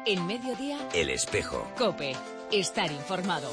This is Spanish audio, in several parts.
En Mediodía, El Espejo. COPE. Estar informado.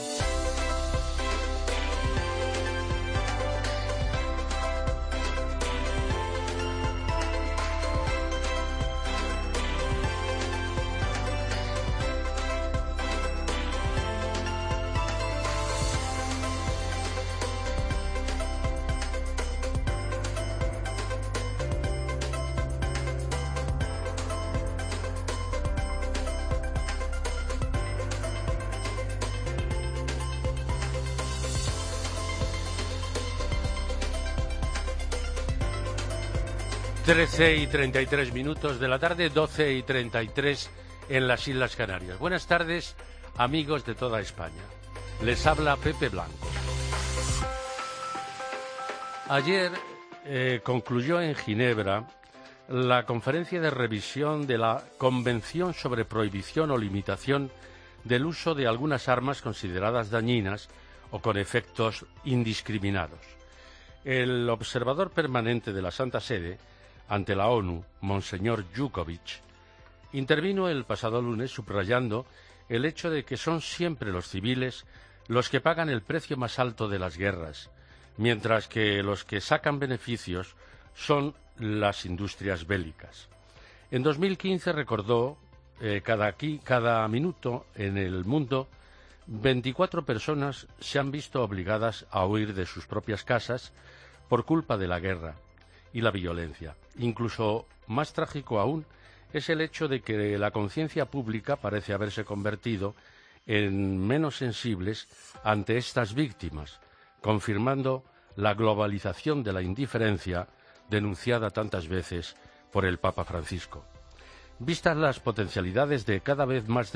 Trece y 33 minutos de la tarde, 12 y 33 en las Islas Canarias. Buenas tardes, amigos de toda España. Les habla Pepe Blanco. Ayer concluyó en Ginebra la conferencia de revisión de la Convención sobre Prohibición o Limitación del Uso de algunas armas consideradas dañinas o con efectos indiscriminados. El observador permanente de la Santa Sede ante la ONU, Monseñor Jukovic, intervino el pasado lunes subrayando el hecho de que son siempre los civiles los que pagan el precio más alto de las guerras, mientras que los que sacan beneficios son las industrias bélicas. En 2015 recordó cada minuto en el mundo 24 personas se han visto obligadas a huir de sus propias casas por culpa de la guerra y la violencia. Incluso más trágico aún es el hecho de que la conciencia pública parece haberse convertido en menos sensibles ante estas víctimas, confirmando la globalización de la indiferencia denunciada tantas veces por el Papa Francisco. Vistas las potencialidades de cada vez más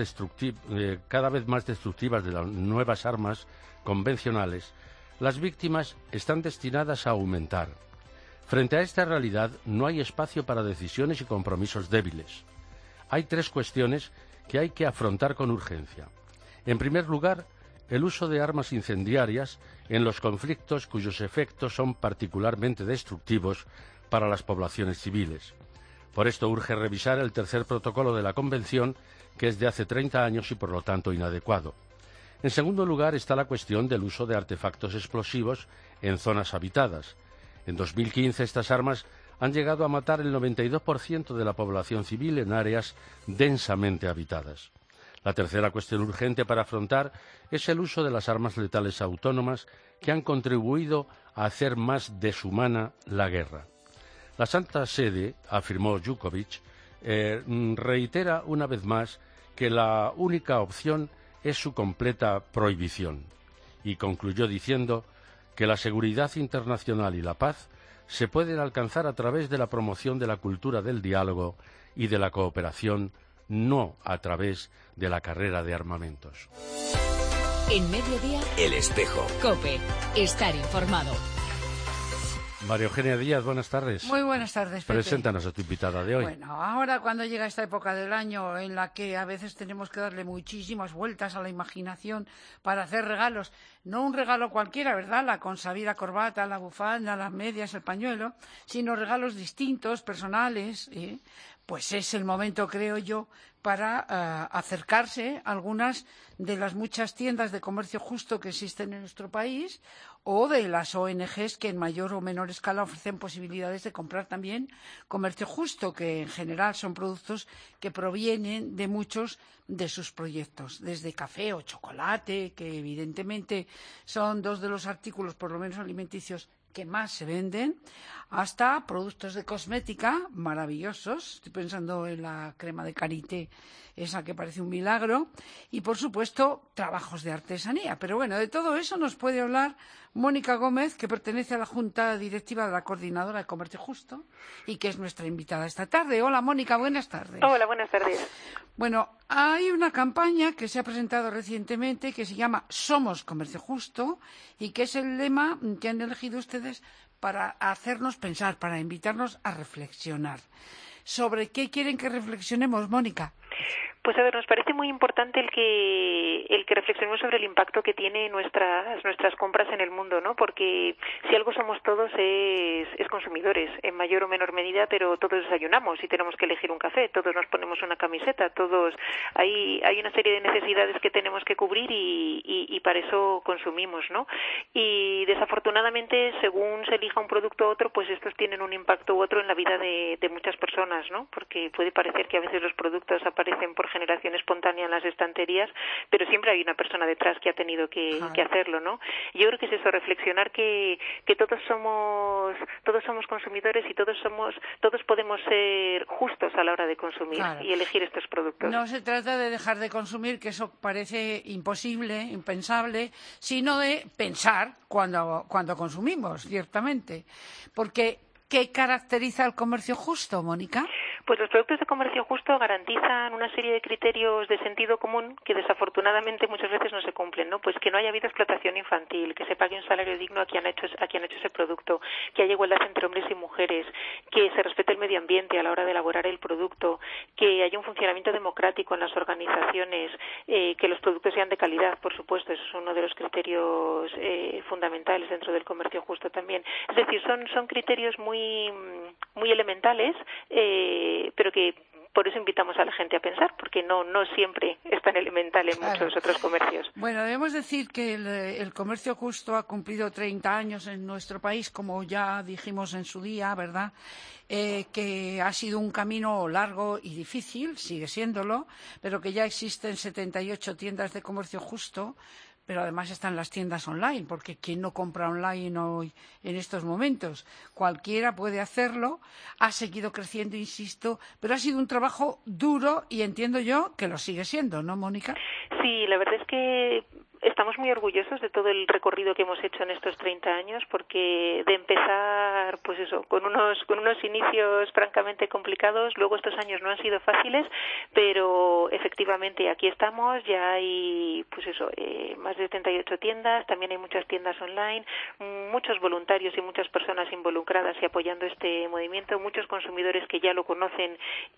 destructivas de las nuevas armas convencionales, las víctimas están destinadas a aumentar. Frente a esta realidad no hay espacio para decisiones y compromisos débiles. Hay tres cuestiones que hay que afrontar con urgencia. En primer lugar, el uso de armas incendiarias en los conflictos cuyos efectos son particularmente destructivos para las poblaciones civiles. Por esto urge revisar el tercer protocolo de la Convención, que es de hace 30 años y por lo tanto inadecuado. En segundo lugar está la cuestión del uso de artefactos explosivos en zonas habitadas. En 2015 estas armas han llegado a matar el 92% de la población civil en áreas densamente habitadas. La tercera cuestión urgente para afrontar es el uso de las armas letales autónomas que han contribuido a hacer más deshumana la guerra. La Santa Sede, afirmó Jukovic, reitera una vez más que la única opción es su completa prohibición y concluyó diciendo que la seguridad internacional y la paz se pueden alcanzar a través de la promoción de la cultura del diálogo y de la cooperación, no a través de la carrera de armamentos. En Mediodía, El Espejo. COPE. Estar informado. María Eugenia Díaz, buenas tardes. Muy buenas tardes, Pepe. Preséntanos a tu invitada de hoy. Bueno, ahora cuando llega esta época del año en la que a veces tenemos que darle muchísimas vueltas a la imaginación para hacer regalos, no un regalo cualquiera, ¿verdad? La consabida corbata, la bufanda, las medias, el pañuelo, sino regalos distintos, personales, pues es el momento, creo yo, para acercarse a algunas de las muchas tiendas de comercio justo que existen en nuestro país o de las ONGs que en mayor o menor escala ofrecen posibilidades de comprar también comercio justo, que en general son productos que provienen de muchos de sus proyectos, desde café o chocolate, que evidentemente son dos de los artículos, por lo menos alimenticios, que más se venden, hasta productos de cosmética maravillosos. Estoy pensando en la crema de Karité, esa que parece un milagro, y por supuesto trabajos de artesanía. Pero bueno, de todo eso nos puede hablar Mónica Gómez, que pertenece a la Junta Directiva de la Coordinadora de Comercio Justo y que es nuestra invitada esta tarde. Hola Mónica, buenas tardes. Hola, buenas tardes. Bueno, hay una campaña que se ha presentado recientemente que se llama Somos Comercio Justo y que es el lema que han elegido ustedes para hacernos pensar, para invitarnos a reflexionar. ¿Sobre qué quieren que reflexionemos, Mónica? Pues a ver, nos parece muy importante el que reflexionemos sobre el impacto que tiene nuestras compras en el mundo, ¿no? Porque si algo somos todos es consumidores, en mayor o menor medida, pero todos desayunamos y tenemos que elegir un café, todos nos ponemos una camiseta, todos hay una serie de necesidades que tenemos que cubrir y para eso consumimos, ¿no? Y desafortunadamente, según se elija un producto u otro, pues estos tienen un impacto u otro en la vida de muchas personas, ¿no? Porque puede parecer que a veces los productos aparecen por generación espontánea en las estanterías, pero siempre hay una persona detrás que ha tenido que hacerlo, ¿no? Yo creo que es eso, reflexionar que todos somos consumidores y todos podemos ser justos a la hora de consumir y elegir estos productos. No se trata de dejar de consumir, que eso parece imposible, impensable, sino de pensar cuando consumimos, ciertamente. Porque ¿qué caracteriza el comercio justo, Mónica? Pues los productos de comercio justo garantizan una serie de criterios de sentido común que desafortunadamente muchas veces no se cumplen, ¿no? Pues que no haya habido explotación infantil, que se pague un salario digno a quien ha hecho ese producto, que haya igualdad entre hombres y mujeres, que se respete el medio ambiente a la hora de elaborar el producto, que haya un funcionamiento democrático en las organizaciones, que los productos sean de calidad, por supuesto, eso es uno de los criterios fundamentales dentro del comercio justo también. Es decir, son criterios muy elementales, pero que por eso invitamos a la gente a pensar, porque no siempre es tan elemental en muchos otros comercios. Bueno, debemos decir que el comercio justo ha cumplido 30 años en nuestro país, como ya dijimos en su día, ¿verdad? Que ha sido un camino largo y difícil, sigue siéndolo, pero que ya existen 78 tiendas de comercio justo, pero además están las tiendas online, porque ¿quién no compra online hoy en estos momentos? Cualquiera puede hacerlo, ha seguido creciendo, insisto, pero ha sido un trabajo duro y entiendo yo que lo sigue siendo, ¿no, Mónica? Sí, la verdad es que estamos muy orgullosos de todo el recorrido que hemos hecho en estos 30 años, porque de empezar, pues eso, con unos inicios francamente complicados, luego estos años no han sido fáciles, pero efectivamente aquí estamos, ya hay, pues eso, más de 78 tiendas, también hay muchas tiendas online, muchos voluntarios y muchas personas involucradas y apoyando este movimiento, muchos consumidores que ya lo conocen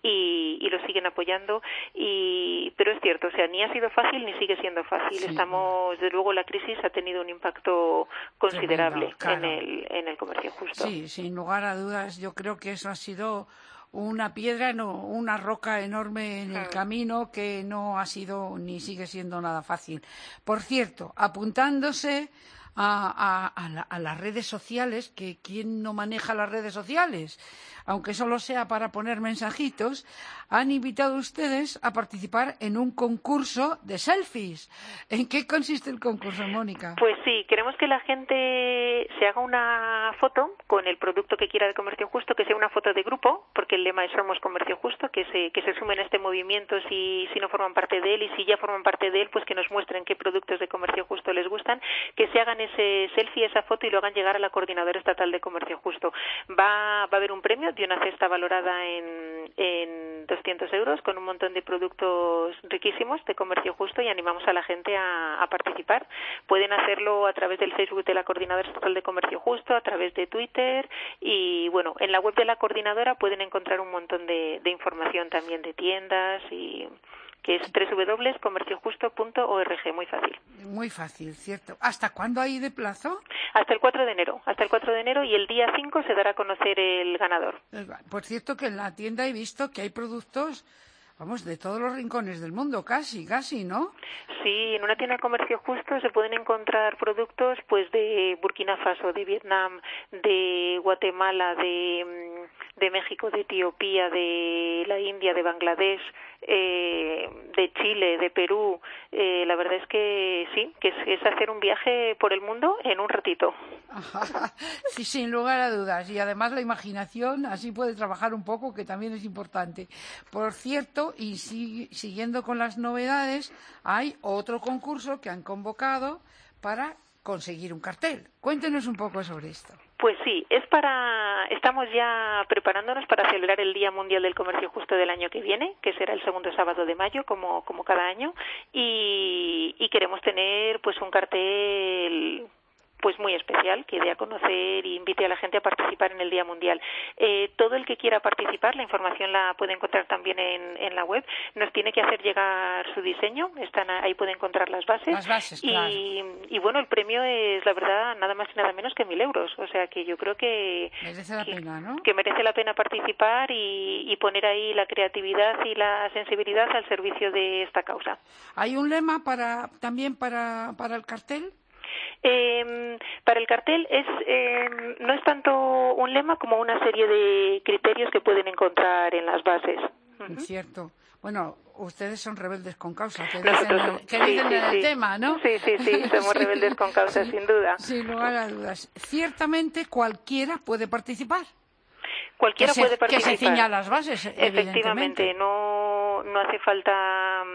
y lo siguen apoyando, pero es cierto, o sea, ni ha sido fácil ni sigue siendo fácil, sí. Desde luego la crisis ha tenido un impacto considerable en el comercio justo. Sí, sin lugar a dudas, yo creo que eso ha sido una piedra, una roca enorme en el camino que no ha sido ni sigue siendo nada fácil. Por cierto, apuntándose a las redes sociales, que ¿quién no maneja las redes sociales? Aunque solo sea para poner mensajitos, han invitado ustedes a participar en un concurso de selfies. ¿En qué consiste el concurso, Mónica? Pues sí, queremos que la gente se haga una foto con el producto que quiera de comercio justo, que sea una foto de grupo, porque el lema es Somos Comercio Justo, que se sumen a este movimiento si no forman parte de él, y si ya forman parte de él, pues que nos muestren qué productos de comercio justo les gustan, que se hagan ese selfie, esa foto, y lo hagan llegar a la Coordinadora Estatal de Comercio Justo. Va a haber un premio de una cesta valorada en 200 euros con un montón de productos riquísimos de comercio justo, y animamos a la gente a participar. Pueden hacerlo a través del Facebook de la Coordinadora Estatal de Comercio Justo, a través de Twitter, y bueno, en la web de la coordinadora pueden encontrar un montón de información también de tiendas, y que es www.comerciojusto.org, muy fácil. Muy fácil, cierto. ¿Hasta cuándo hay de plazo? Hasta el 4 de enero, y el día 5 se dará a conocer el ganador. Por cierto, que en la tienda he visto que hay productos, vamos, de todos los rincones del mundo, casi, ¿no? Sí, en una tienda de comercio justo se pueden encontrar productos pues de Burkina Faso, de Vietnam, de Guatemala, de México, de Etiopía, de la India, de Bangladesh, de Chile, de Perú. La verdad es que sí, que es hacer un viaje por el mundo en un ratito. Sí, sin lugar a dudas. Y además la imaginación así puede trabajar un poco, que también es importante. Por cierto, y siguiendo con las novedades, hay otro concurso que han convocado para conseguir un cartel. Cuéntenos un poco sobre esto. Pues sí, estamos ya preparándonos para celebrar el Día Mundial del Comercio Justo del año que viene, que será el segundo sábado de mayo, como cada año, y queremos tener pues un cartel pues muy especial, que dé a conocer y invite a la gente a participar en el Día Mundial. Todo el que quiera participar, la información la puede encontrar también en la web, nos tiene que hacer llegar su diseño, ahí puede encontrar las bases, claro. Y bueno, el premio es, la verdad, nada más y nada menos que 1.000 euros, o sea que yo creo que merece la pena, ¿no? Que merece la pena participar y poner ahí la creatividad y la sensibilidad al servicio de esta causa. ¿Hay un lema también para el cartel? Para el cartel no es tanto un lema como una serie de criterios que pueden encontrar en las bases. Cierto. Bueno, ustedes son rebeldes con causa, que Nosotros dicen el tema, ¿no? Sí, somos rebeldes con causa, sin duda. Sin lugar a dudas. Ciertamente cualquiera puede participar. Cualquiera puede participar. Que se ciña a las bases, efectivamente. No hace falta,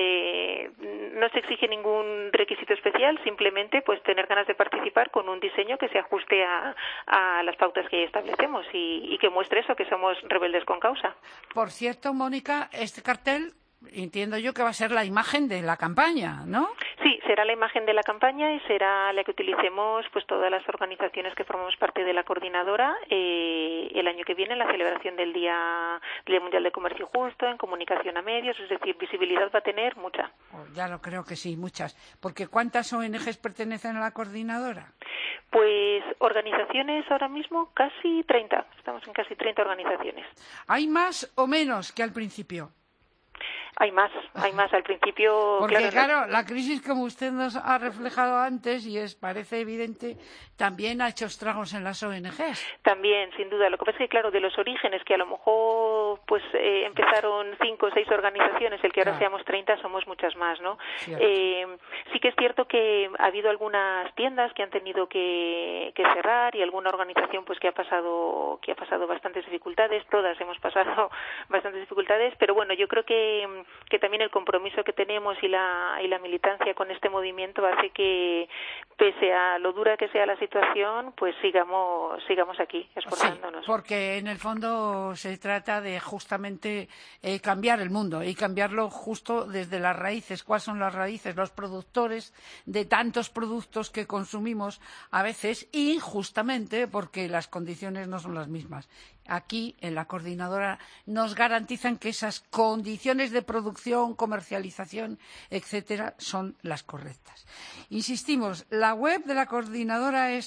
no se exige ningún requisito especial, simplemente pues tener ganas de participar con un diseño que se ajuste a las pautas que establecemos y que muestre eso, que somos rebeldes con causa. Por cierto, Mónica, este cartel entiendo yo que va a ser la imagen de la campaña, ¿no? Sí, será la imagen de la campaña y será la que utilicemos pues todas las organizaciones que formamos parte de la coordinadora el año que viene en la celebración del Día Mundial de Comercio Justo, en comunicación a medios, es decir, visibilidad va a tener mucha. Ya lo creo que sí, muchas. Porque ¿cuántas ONGs pertenecen a la coordinadora? Pues organizaciones ahora mismo casi 30, estamos en casi 30 organizaciones. ¿Hay más o menos que al principio? Hay más al principio. Porque claro, la crisis, como usted nos ha reflejado antes y parece evidente, también ha hecho estragos en las ONGs. También, sin duda. Lo que pasa es que, claro, de los orígenes, que a lo mejor pues empezaron 5 o 6 organizaciones, el que ahora seamos 30 somos muchas más, ¿no? Sí que es cierto que ha habido algunas tiendas que han tenido que cerrar y alguna organización pues que ha pasado bastantes dificultades. Todas hemos pasado bastantes dificultades, pero bueno, yo creo que también el compromiso que tenemos y la militancia con este movimiento hace que, pese a lo dura que sea la situación, pues sigamos aquí, esforzándonos. Sí, porque en el fondo se trata de justamente cambiar el mundo y cambiarlo justo desde las raíces. ¿Cuáles son las raíces? Los productores de tantos productos que consumimos a veces injustamente porque las condiciones no son las mismas. Aquí, en la coordinadora, nos garantizan que esas condiciones de producción, comercialización, etcétera, son las correctas. Insistimos, la web de la coordinadora es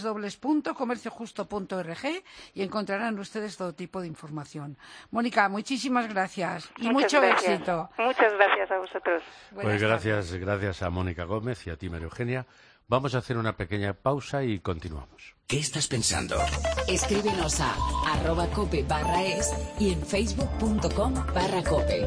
www.comerciojusto.org y encontrarán ustedes todo tipo de información. Mónica, muchísimas gracias y mucho éxito. Muchas gracias a vosotros. Pues gracias a Mónica Gómez y a ti, María Eugenia. Vamos a hacer una pequeña pausa y continuamos. ¿Qué estás pensando? Escríbenos a @cope/es y en facebook.com/cope.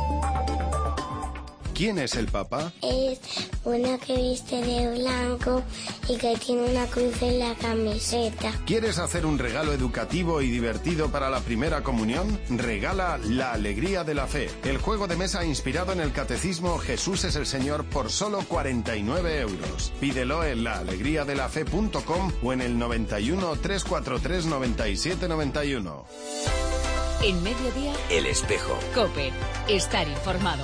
¿Quién es el Papa? Es uno que viste de blanco y que tiene una cruz en la camiseta. ¿Quieres hacer un regalo educativo y divertido para la primera comunión? Regala La Alegría de la Fe, el juego de mesa inspirado en el catecismo Jesús es el Señor por solo 49 euros. Pídelo en laalegriadelafe.com o en el 91 343 97 91. En Mediodía, El Espejo. COPE. Estar informado.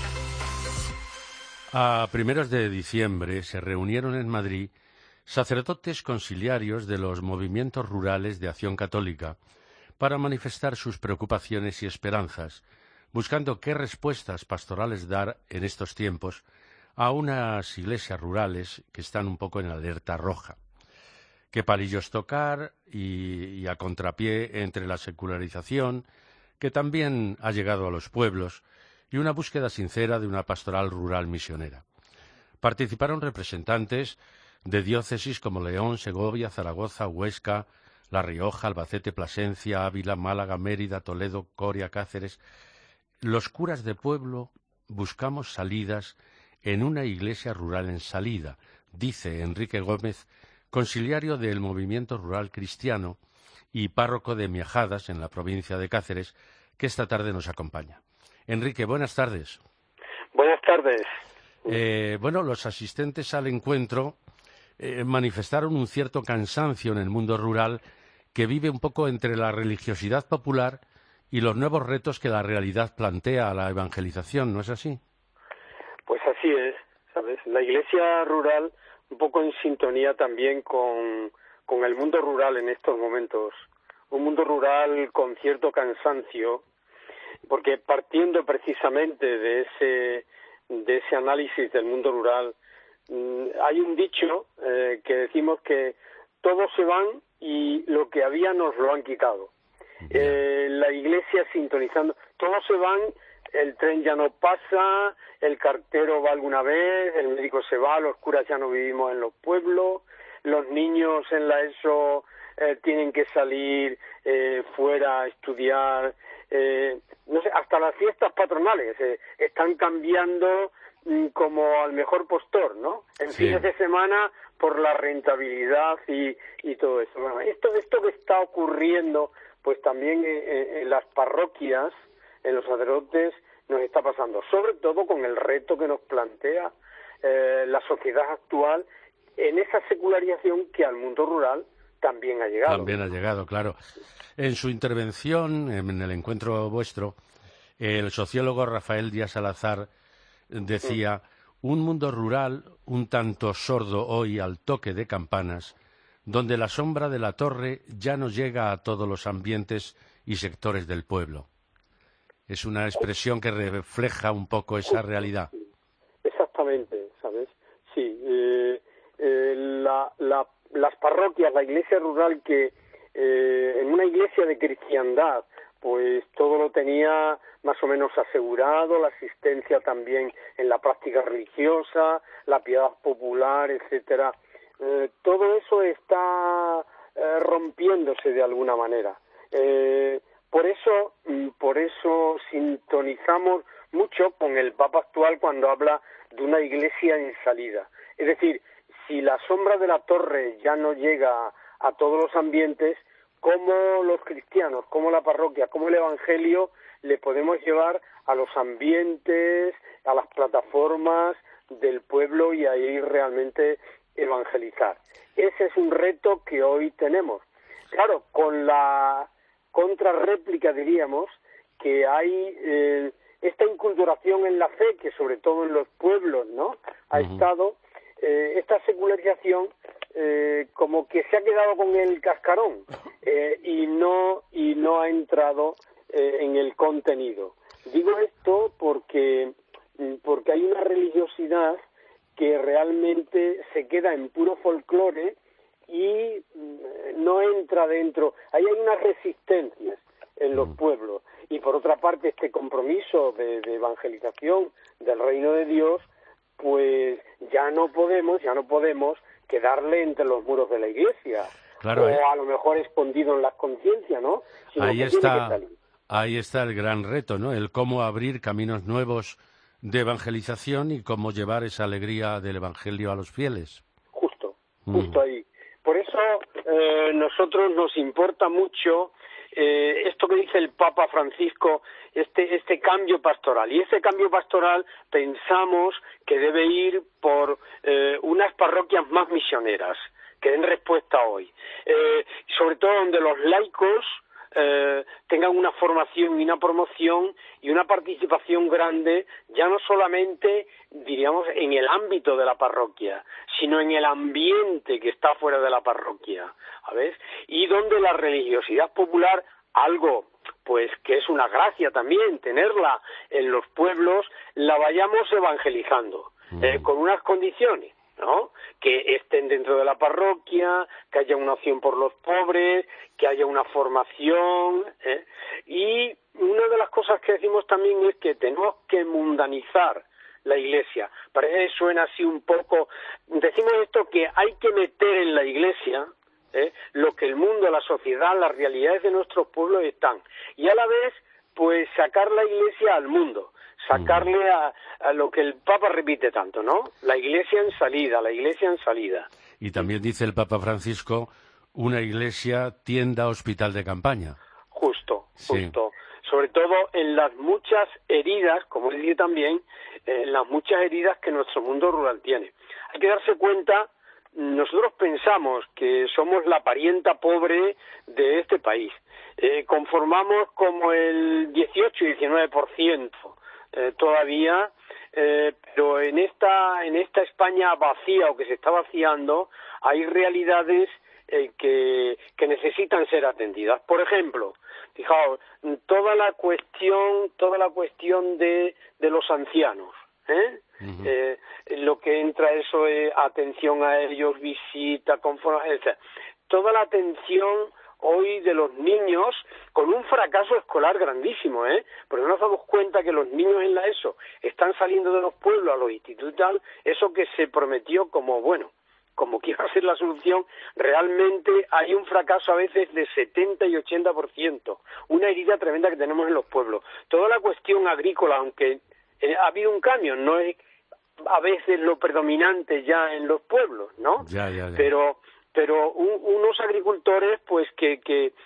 A primeros de diciembre se reunieron en Madrid sacerdotes conciliarios de los movimientos rurales de Acción Católica para manifestar sus preocupaciones y esperanzas, buscando qué respuestas pastorales dar en estos tiempos a unas iglesias rurales que están un poco en alerta roja. Qué palillos tocar y a contrapié entre la secularización, que también ha llegado a los pueblos, y una búsqueda sincera de una pastoral rural misionera. Participaron representantes de diócesis como León, Segovia, Zaragoza, Huesca, La Rioja, Albacete, Plasencia, Ávila, Málaga, Mérida, Toledo, Coria, Cáceres. Los curas de pueblo buscamos salidas en una iglesia rural en salida, dice Enrique Gómez, conciliario del movimiento rural cristiano y párroco de Miajadas, en la provincia de Cáceres, que esta tarde nos acompaña. Enrique, buenas tardes. Buenas tardes. Los asistentes al encuentro manifestaron un cierto cansancio en el mundo rural que vive un poco entre la religiosidad popular y los nuevos retos que la realidad plantea a la evangelización, ¿no es así? Pues así es, ¿sabes? La iglesia rural un poco en sintonía también con el mundo rural en estos momentos. Un mundo rural con cierto cansancio, porque partiendo precisamente de ese análisis del mundo rural, hay un dicho que decimos que todos se van y lo que había nos lo han quitado. La iglesia sintonizando, todos se van, el tren ya no pasa, el cartero va alguna vez, el médico se va, los curas ya no vivimos en los pueblos, los niños en la ESO tienen que salir fuera a estudiar, no sé, hasta las fiestas patronales están cambiando como al mejor postor, ¿no? En fines de semana por la rentabilidad y todo eso. Bueno, esto que está ocurriendo, pues también en las parroquias, en los sacerdotes, nos está pasando, sobre todo con el reto que nos plantea la sociedad actual en esa secularización que al mundo rural también ha llegado. También ha llegado, claro. En su intervención, en el encuentro vuestro, el sociólogo Rafael Díaz Salazar decía: un mundo rural un tanto sordo hoy al toque de campanas, donde la sombra de la torre ya no llega a todos los ambientes y sectores del pueblo. Es una expresión que refleja un poco esa realidad. Exactamente, ¿sabes? Sí, las parroquias, la iglesia rural, que en una iglesia de cristiandad, pues todo lo tenía más o menos asegurado, la asistencia también en la práctica religiosa, la piedad popular, etcétera. Todo eso está rompiéndose de alguna manera. Por eso sintonizamos mucho con el Papa actual cuando habla de una iglesia en salida. Es decir, si la sombra de la torre ya no llega a todos los ambientes, ¿cómo los cristianos, cómo la parroquia, cómo el evangelio le podemos llevar a los ambientes, a las plataformas del pueblo y ahí realmente evangelizar? Ese es un reto que hoy tenemos. Claro, con la contrarréplica, diríamos, que hay esta inculturación en la fe, que sobre todo en los pueblos, ¿no?, ha estado, esta secularización como que se ha quedado con el cascarón y no ha entrado en el contenido. Digo esto porque hay una religiosidad que realmente se queda en puro folclore y no entra dentro. Ahí hay unas resistencias en los pueblos. Y por otra parte, este compromiso de evangelización del reino de Dios, pues ya no podemos quedarle entre los muros de la iglesia. Claro, o a lo mejor escondido en las conciencias, ¿no? Sino ahí está el gran reto, ¿no? El cómo abrir caminos nuevos de evangelización y cómo llevar esa alegría del evangelio a los fieles. Justo ahí. Por eso nosotros nos importa mucho esto que dice el Papa Francisco, este cambio pastoral. Y ese cambio pastoral pensamos que debe ir por unas parroquias más misioneras, que den respuesta hoy. Sobre todo donde los laicos tengan una formación y una promoción y una participación grande, ya no solamente, diríamos, en el ámbito de la parroquia, sino en el ambiente que está fuera de la parroquia, ¿sabes? Y donde la religiosidad popular, algo pues que es una gracia también tenerla en los pueblos, la vayamos evangelizando, con unas condiciones, ¿no? Que estén dentro de la parroquia, que haya una opción por los pobres, que haya una formación, y una de las cosas que decimos también es que tenemos que mundanizar la iglesia. Parece que suena así un poco, decimos esto, que hay que meter en la iglesia lo que el mundo, la sociedad, las realidades de nuestros pueblos están, y a la vez pues sacar la iglesia al mundo, sacarle a lo que el Papa repite tanto, ¿no? La iglesia en salida, la iglesia en salida. Y también dice el Papa Francisco, una iglesia tienda hospital de campaña. Justo. Sobre todo en las muchas heridas, como dice también, en las muchas heridas que nuestro mundo rural tiene. Hay que darse cuenta, nosotros pensamos que somos la parienta pobre de este país. Conformamos como el 18 y 19% todavía pero en esta España vacía o que se está vaciando hay realidades que necesitan ser atendidas. Por ejemplo, fijaos, toda la cuestión de los ancianos, lo que entra eso es atención a ellos, visita, etc. Toda la atención hoy de los niños con un fracaso escolar grandísimo, porque no nos damos cuenta que los niños en la ESO están saliendo de los pueblos a los institutos y tal, eso que se prometió como que iba a ser la solución, realmente hay un fracaso a veces de 70 y 80%, una herida tremenda que tenemos en los pueblos. Toda la cuestión agrícola, aunque ha habido un cambio, no es a veces lo predominante ya en los pueblos, ¿no? Ya. Pero unos agricultores pues que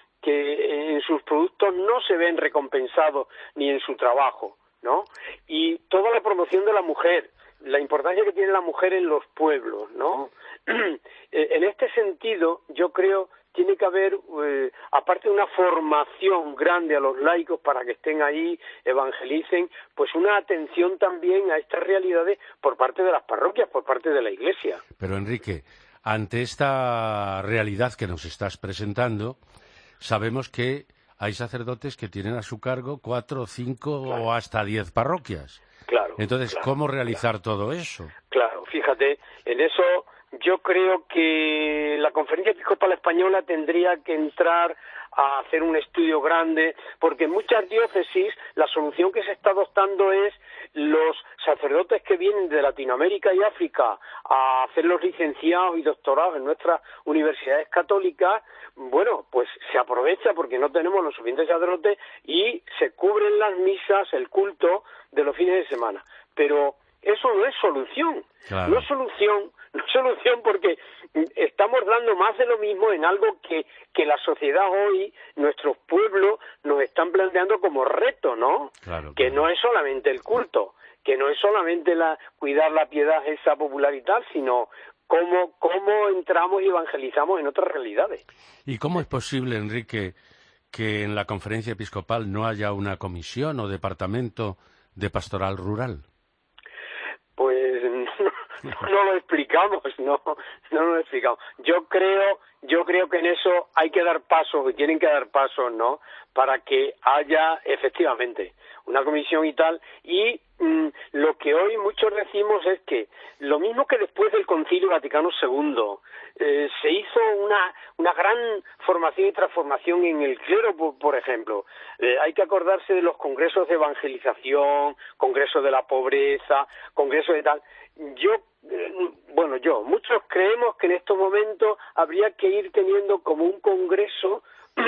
en sus productos no se ven recompensados ni en su trabajo, ¿no? Y toda la promoción de la mujer, la importancia que tiene la mujer en los pueblos, ¿no? En este sentido, yo creo tiene que haber, aparte de una formación grande a los laicos para que estén ahí, evangelicen, pues una atención también a estas realidades por parte de las parroquias, por parte de la Iglesia. Pero Enrique, ante esta realidad que nos estás presentando, sabemos que hay sacerdotes que tienen a su cargo 4, 5 o hasta 10 parroquias. Claro. Entonces, ¿cómo realizar todo eso? Claro, fíjate, en eso yo creo que la Conferencia Episcopal Española tendría que entrar a hacer un estudio grande, porque en muchas diócesis la solución que se está adoptando es los sacerdotes que vienen de Latinoamérica y África a hacer los licenciados y doctorados en nuestras universidades católicas, bueno, pues se aprovecha porque no tenemos los suficientes sacerdotes y se cubren las misas, el culto de los fines de semana. Pero eso no es solución, claro. No es solución porque estamos dando más de lo mismo en algo que la sociedad hoy, nuestros pueblos, nos están planteando como reto, ¿no? Claro. Que no es solamente el culto, que no es solamente cuidar la piedad, esa popularidad, sino cómo entramos y evangelizamos en otras realidades. ¿Y cómo es posible, Enrique, que en la Conferencia Episcopal no haya una comisión o departamento de pastoral rural? Pues no lo explicamos, no lo explicamos. Yo creo que en eso hay que dar pasos, y tienen que dar pasos, ¿no? Para que haya efectivamente una comisión y tal. Y lo que hoy muchos decimos es que lo mismo que después del Concilio Vaticano II se hizo una gran formación y transformación en el clero, por ejemplo. Hay que acordarse de los congresos de evangelización, congresos de la pobreza, congresos de tal. Muchos creemos que en estos momentos habría que ir teniendo como un congreso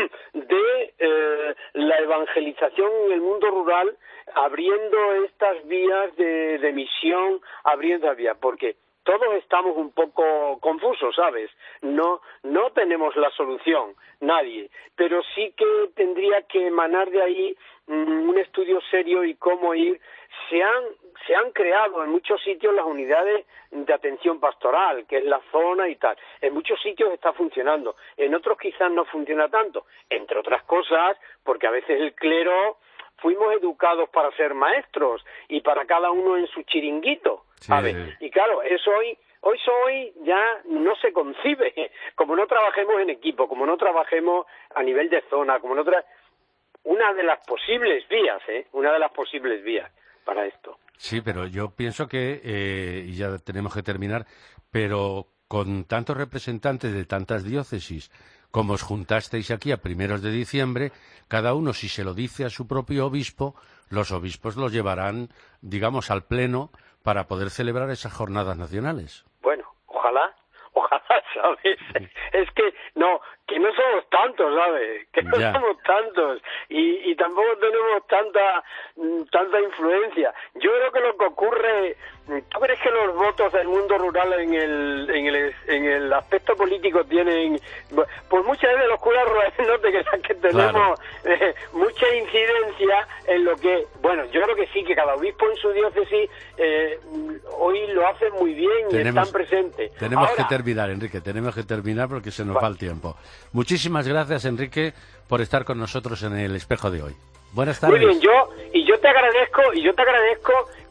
de la evangelización en el mundo rural, abriendo estas vías de misión, abriendo las vías, porque todos estamos un poco confusos, ¿sabes? No tenemos la solución, nadie, pero sí que tendría que emanar de ahí un estudio serio y cómo ir. Se han creado en muchos sitios las unidades de atención pastoral, que es la zona y tal. En muchos sitios está funcionando, en otros quizás no funciona tanto, entre otras cosas, porque a veces el clero fuimos educados para ser maestros y para cada uno en su chiringuito, ¿sabes? Sí. Y claro, eso hoy ya no se concibe, como no trabajemos en equipo, como no trabajemos a nivel de zona, una de las posibles vías para esto. Sí, pero yo pienso que, y ya tenemos que terminar, pero con tantos representantes de tantas diócesis como os juntasteis aquí a primeros de diciembre, cada uno, si se lo dice a su propio obispo, los obispos lo llevarán, digamos, al pleno para poder celebrar esas jornadas nacionales. Bueno, ojalá, ¿sabes? Es que no somos tantos, ¿sabes? Que no somos tantos y tampoco tenemos tanta influencia. Yo creo que lo que ocurre, ¿tú crees que los votos del mundo rural en el aspecto político tienen, pues muchas veces los curas rurales no te creas que tenemos mucha incidencia en lo que, bueno, yo creo que sí, que cada obispo en su diócesis hoy lo hace muy bien y están presentes. Tenemos que terminar, Enrique, porque se nos va el tiempo. Muchísimas gracias, Enrique, por estar con nosotros en el Espejo de hoy. Buenas tardes. Muy bien, yo te agradezco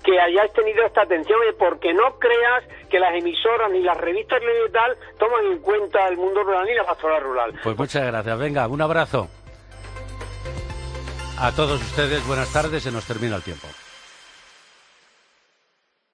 que hayáis tenido esta atención, porque no creas que las emisoras ni las revistas ni tal toman en cuenta el mundo rural ni la pastoral rural. Pues muchas gracias. Venga, un abrazo. A todos ustedes, buenas tardes, se nos termina el tiempo.